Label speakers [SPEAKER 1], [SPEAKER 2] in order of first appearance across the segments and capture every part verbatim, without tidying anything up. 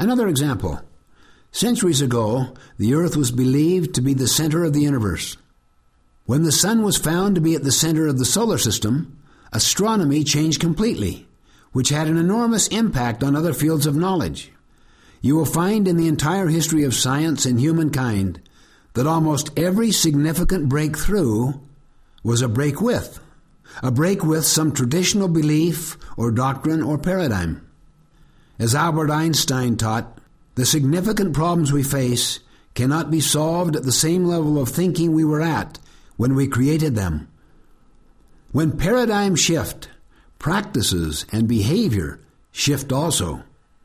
[SPEAKER 1] Another example. Centuries ago, the earth was believed to be the center of the universe. When the sun was found to be at the center of the solar system, astronomy changed completely, which had an enormous impact on other fields of knowledge. You will find in the entire history of science and humankind that almost every significant breakthrough was a break with, a break with some traditional belief or doctrine or paradigm. As Albert Einstein taught, the significant problems we face cannot be solved at the same level of thinking we were at when we created them. When paradigms shift, practices and behavior shift also.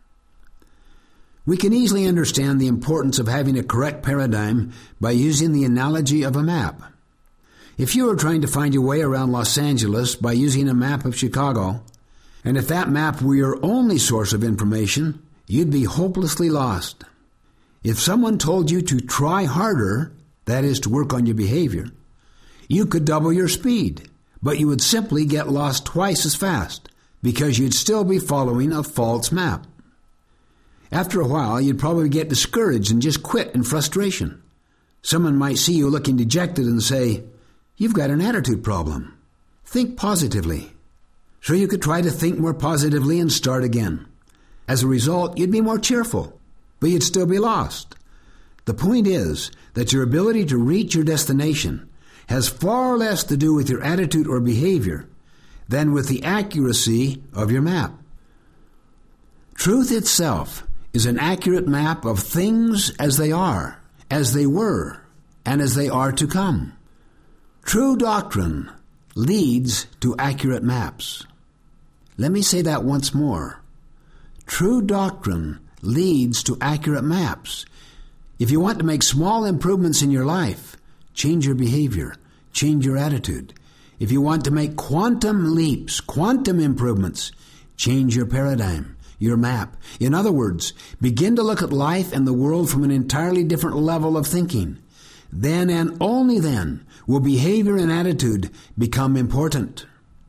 [SPEAKER 1] We can easily understand the importance of having a correct paradigm by using the analogy of a map. If you were trying to find your way around Los Angeles by using a map of Chicago, and if that map were your only source of information, you'd be hopelessly lost. If someone told you to try harder, that is to work on your behavior, you could double your speed, but you would simply get lost twice as fast because you'd still be following a false map. After a while, you'd probably get discouraged and just quit in frustration. Someone might see you looking dejected and say, "You've got an attitude problem. Think positively." So you could try to think more positively and start again. As a result, you'd be more cheerful, but you'd still be lost. The point is that your ability to reach your destination has far less to do with your attitude or behavior than with the accuracy of your map. Truth itself is an accurate map of things as they are, as they were, and as they are to come. True doctrine leads to accurate maps. Let me say that once more. True doctrine leads to accurate maps. If you want to make small improvements in your life, change your behavior, change your attitude. If you want to make quantum leaps, quantum improvements, change your paradigm, your map. In other words, begin to look at life and the world from an entirely different level of thinking. Then and only then will behavior and attitude become important.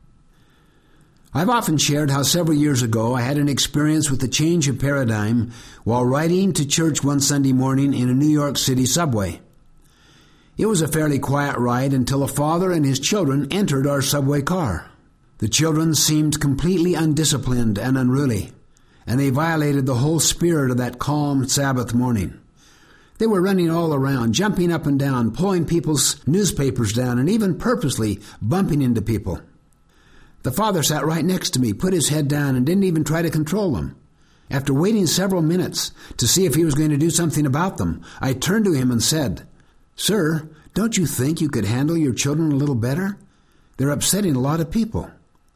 [SPEAKER 1] I've often shared how several years ago I had an experience with the change of paradigm while riding to church one Sunday morning in a New York City subway. It was a fairly quiet ride until a father and his children entered our subway car. The children seemed completely undisciplined and unruly, and they violated the whole spirit of that calm Sabbath morning. They were running all around, jumping up and down, pulling people's newspapers down, and even purposely bumping into people. The father sat right next to me, put his head down, and didn't even try to control them. After waiting several minutes to see if he was going to do something about them, I turned to him and said, "Sir, don't you think you could handle your children a little better? They're upsetting a lot of people."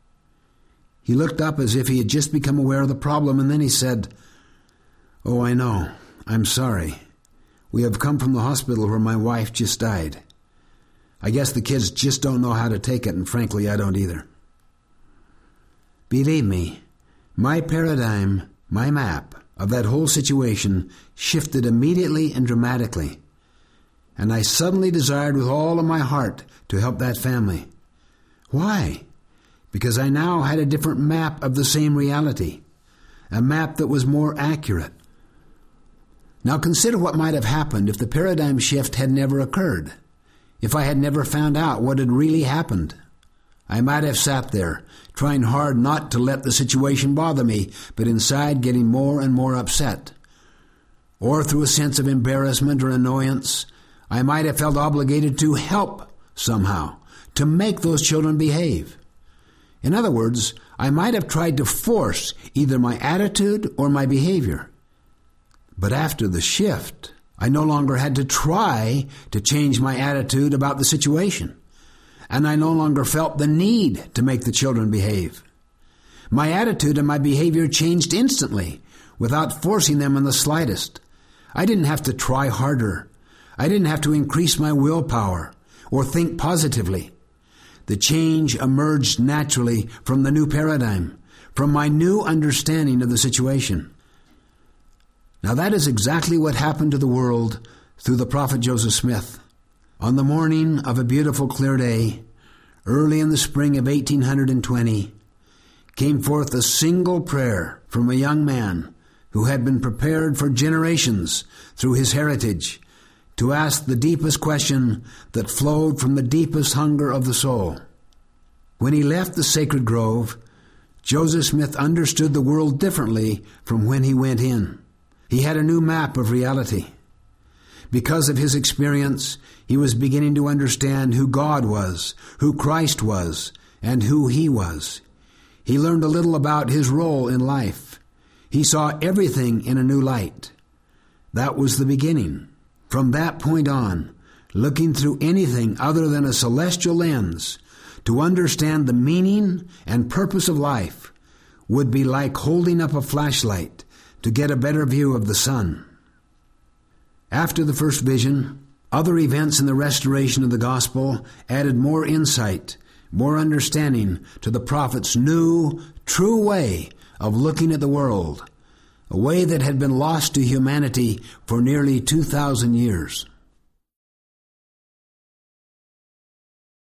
[SPEAKER 1] He looked up as if he had just become aware of the problem, and then he said, "Oh, I know. I'm sorry. We have come from the hospital where my wife just died. I guess the kids just don't know how to take it, and frankly, I don't either." Believe me, my paradigm, my map of that whole situation shifted immediately and dramatically, and I suddenly desired with all of my heart to help that family. Why? Because I now had a different map of the same reality, a map that was more accurate. Now consider what might have happened if the paradigm shift had never occurred, if I had never found out what had really happened. I might have sat there, trying hard not to let the situation bother me, but inside getting more and more upset. Or through a sense of embarrassment or annoyance, I might have felt obligated to help somehow, to make those children behave. In other words, I might have tried to force either my attitude or my behavior. But after the shift, I no longer had to try to change my attitude about the situation, and I no longer felt the need to make the children behave. My attitude and my behavior changed instantly, without forcing them in the slightest. I didn't have to try harder. I didn't have to increase my willpower or think positively. The change emerged naturally from the new paradigm, from my new understanding of the situation. Now that is exactly what happened to the world through the prophet Joseph Smith. On the morning of a beautiful clear day, early in the spring of eighteen twenty, came forth a single prayer from a young man who had been prepared for generations through his heritage to ask the deepest question that flowed from the deepest hunger of the soul. When he left the sacred grove, Joseph Smith understood the world differently from when he went in. He had a new map of reality. Because of his experience, he was beginning to understand who God was, who Christ was, and who he was. He learned a little about his role in life. He saw everything in a new light. That was the beginning. From that point on, looking through anything other than a celestial lens to understand the meaning and purpose of life would be like holding up a flashlight to get a better view of the sun. After the first vision, other events in the restoration of the gospel added more insight, more understanding to the prophet's new, true way of looking at the world, a way that had been lost to humanity for nearly two thousand years.